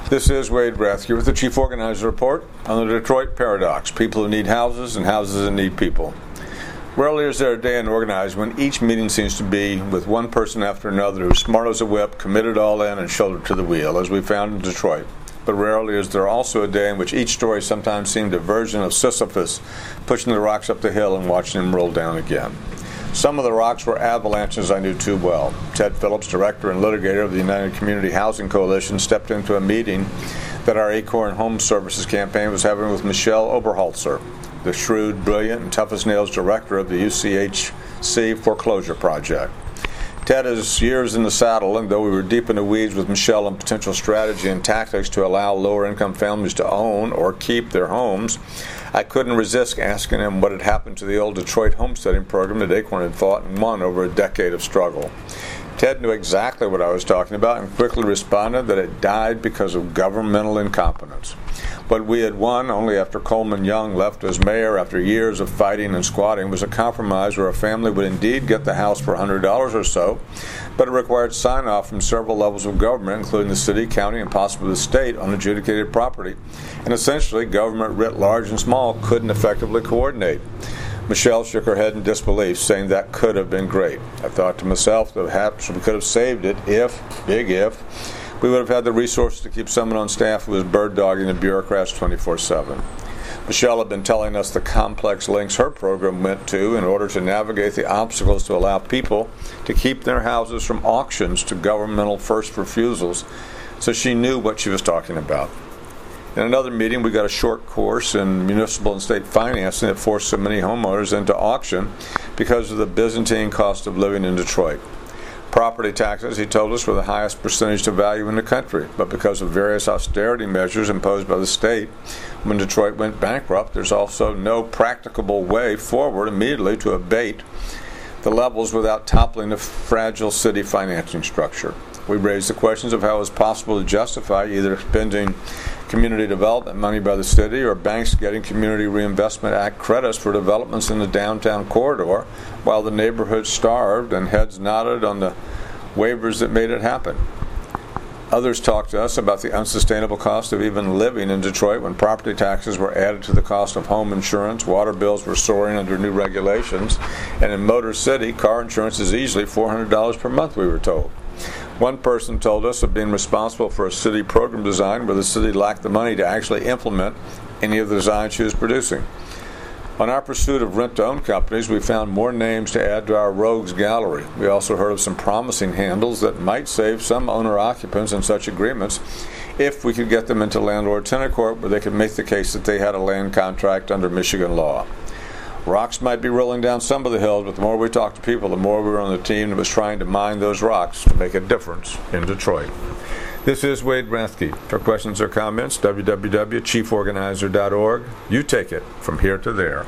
This is Wade Rathke with the Chief Organizer Report on the Detroit Paradox, people who need houses and houses that need people. Rarely is there a day in organized when each meeting seems to be with one person after another who's smart as a whip, committed all in, and shoulder to the wheel, as we found in Detroit. But rarely is there also a day in which each story sometimes seemed a version of Sisyphus, pushing the rocks up the hill and watching them roll down again. Some of the rocks were avalanches I knew too well. Ted Phillips, director and litigator of the United Community Housing Coalition, stepped into a meeting that our Acorn Home Services campaign was having with Michelle Oberholzer, the shrewd, brilliant, and tough-as-nails director of the UCHC Foreclosure Project. Ted is years in the saddle, and though we were deep in the weeds with Michelle on potential strategy and tactics to allow lower-income families to own or keep their homes, I couldn't resist asking him what had happened to the old Detroit homesteading program that Acorn had fought and won over a decade of struggle. Ted knew exactly what I was talking about and quickly responded that it died because of governmental incompetence. What we had won only after Coleman Young left as mayor after years of fighting and squatting was a compromise where a family would indeed get the house for $100 or so, but it required sign-off from several levels of government, including the city, county, and possibly the state, on adjudicated property. And essentially, government writ large and small couldn't effectively coordinate. Michelle shook her head in disbelief, saying that could have been great. I thought to myself that perhaps we could have saved it if, big if, we would have had the resources to keep someone on staff who was bird-dogging the bureaucrats 24/7. Michelle had been telling us the complex links her program went to in order to navigate the obstacles to allow people to keep their houses from auctions to governmental first refusals, so she knew what she was talking about. In another meeting, we got a short course in municipal and state financing that forced so many homeowners into auction because of the Byzantine cost of living in Detroit. Property taxes, he told us, were the highest percentage to value in the country, but because of various austerity measures imposed by the state when Detroit went bankrupt, there's also no practicable way forward immediately to abate the levels without toppling the fragile city financing structure. We raised the questions of how it was possible to justify either spending community development money by the city or banks getting Community Reinvestment Act credits for developments in the downtown corridor while the neighborhood starved, and heads nodded on the waivers that made it happen. Others talked to us about the unsustainable cost of even living in Detroit when property taxes were added to the cost of home insurance, water bills were soaring under new regulations, and in Motor City, car insurance is easily $400 per month, we were told. One person told us of being responsible for a city program design where the city lacked the money to actually implement any of the designs she was producing. On our pursuit of rent-to-own companies, we found more names to add to our rogues gallery. We also heard of some promising handles that might save some owner-occupants in such agreements if we could get them into landlord-tenant court where they could make the case that they had a land contract under Michigan law. Rocks might be rolling down some of the hills, but the more we talked to people, the more we were on the team that was trying to mine those rocks to make a difference in Detroit. This is Wade Rathke. For questions or comments, www.chieforganizer.org. You take it from here to there.